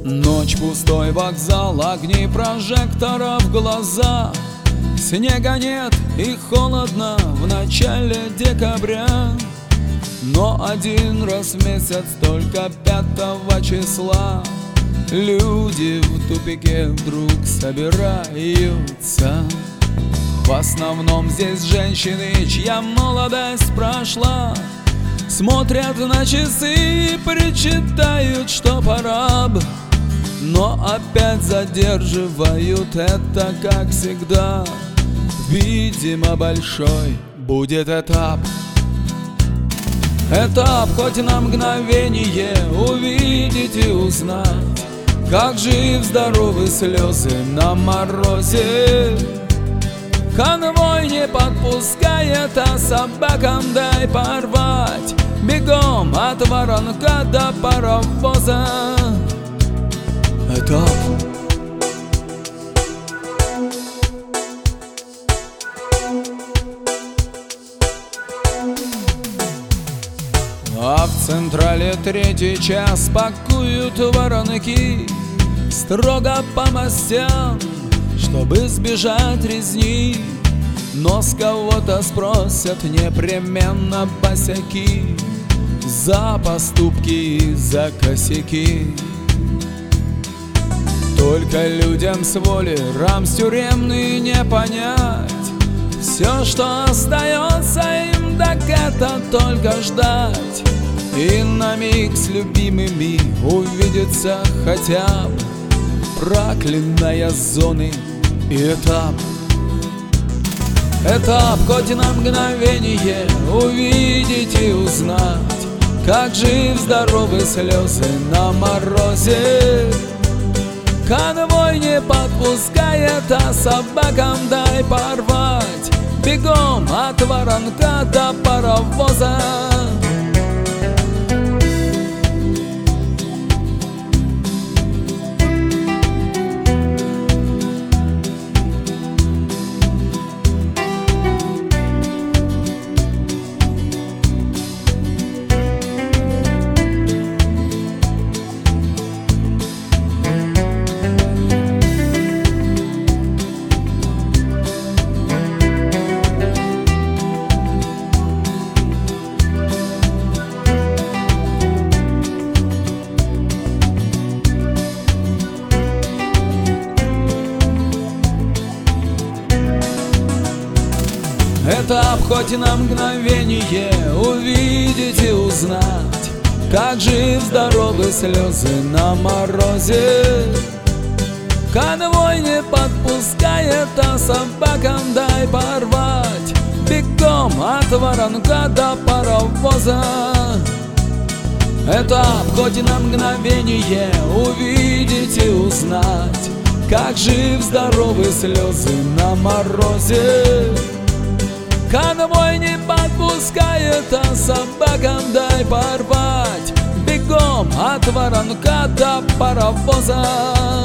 Ночь, пустой вокзал, огни прожекторов в глаза. Снега нет и холодно в начале декабря. Но один раз в месяц, только 5 числа, люди в тупике вдруг собираются. В основном здесь женщины, чья молодость прошла, смотрят на часы и причитают, что пора бы, но опять задерживают это, как всегда. Видимо, большой будет этап. Этап хоть на мгновение увидеть и узнать, как жив-здоровы слезы на морозе. Конвой не подпускает, а собакам дай порвать. Бегом от воронка до паровоза. Этап. А в централе 3-й час пакуют воронки строго по мастям, чтобы сбежать резни. Но с кого-то спросят непременно босяки за поступки и за косяки. Только людям с воли рамс тюремный не понять. Все, что остается им, так это только ждать и на миг с любимыми увидеться хотя бы. Проклятая зоны и этап. Этап хоть на мгновение увидеть и узнать, как жив-здоровы слезы на морозе. Конвой не подпускает, а собакам дай порвать. Бегом от воронка до паровоза. Этап хоть на мгновение увидеть и узнать, как жив-здоровы слезы на морозе. Конвой не подпускает, а собакам дай порвать. Бегом от воронка до паровоза. Этап хоть на мгновение увидеть и узнать, как жив-здоровы слезы на морозе. Конвой не подпускает, а собакам дай порвать. Бегом от воронка до паровоза.